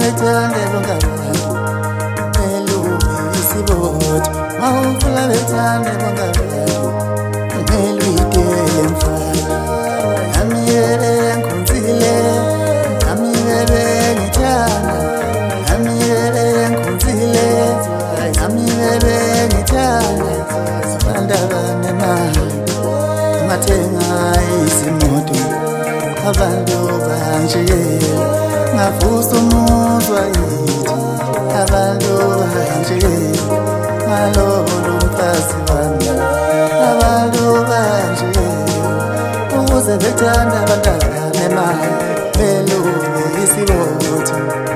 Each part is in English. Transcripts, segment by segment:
bethande bongabantu elubi isibotho mawufuna bethande bongabantu eluyidele mfana amiyele nkunzile amiyele ngithanda amiyele nkunzile amiyele ngithanda abantaba nemali mathenga izimoto abantu banjikela ngavusa umuzwa yithi abantu banjikela ngalolo mfazi wami abantu banjikela ukuze bethanda abantaba nemali belume isibotho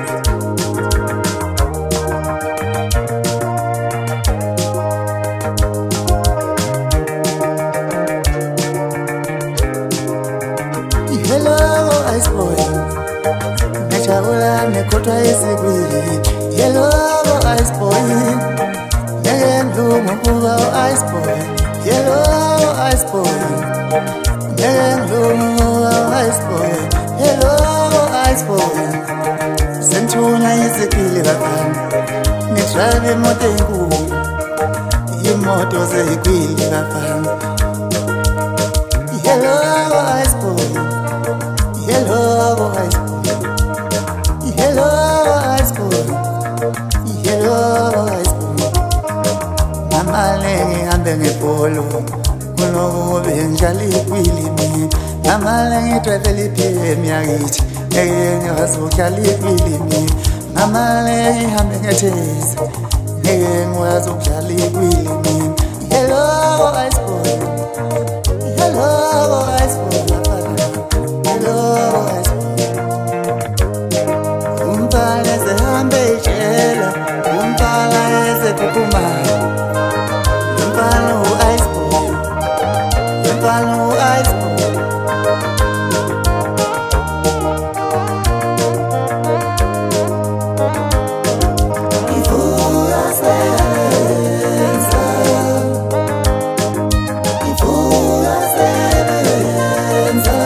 Hello, ice boy. Nachabula nekotwa esigwili. Hello, ice boy. Ngendumo kuba ice boy. Hello, ice boy. Ngendumo ice boy. Hello, ice boy. Sentuna esigwili bafana. Ngitrabe imoto enkulu. Imoto zegwili bafana. Hello, ice boy. Hello, ice boy. Hello, ice boy. Hello, ice boy. Mamale ngihambe ngebholo kunobe njali kwilimi. Mamale ngidrivele iPM yakithi ngeke ngiwazohlala kwilimi. Mamale ngihambe ngethezi ngeke ngiwazohlala kwilimi. Hello, ice boy. Hello, ice boy. Hello, ice boy. Umpala sehambe ijela, umpala esekukuma. Umpala ice boy. Umpala ice boy. Ivuka sebenza. Ivuka sebenza.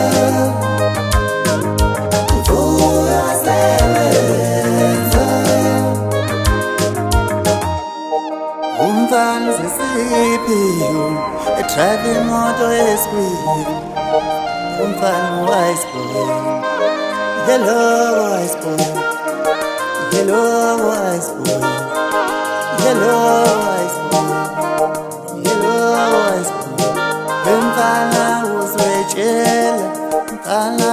Umfana sesiphiyo driving moto esqueal umfana ice boy. Hello, ice boy. Hello, ice boy. Hello, ice boy. Hello, ice boy. Umfana uzwetshela umfana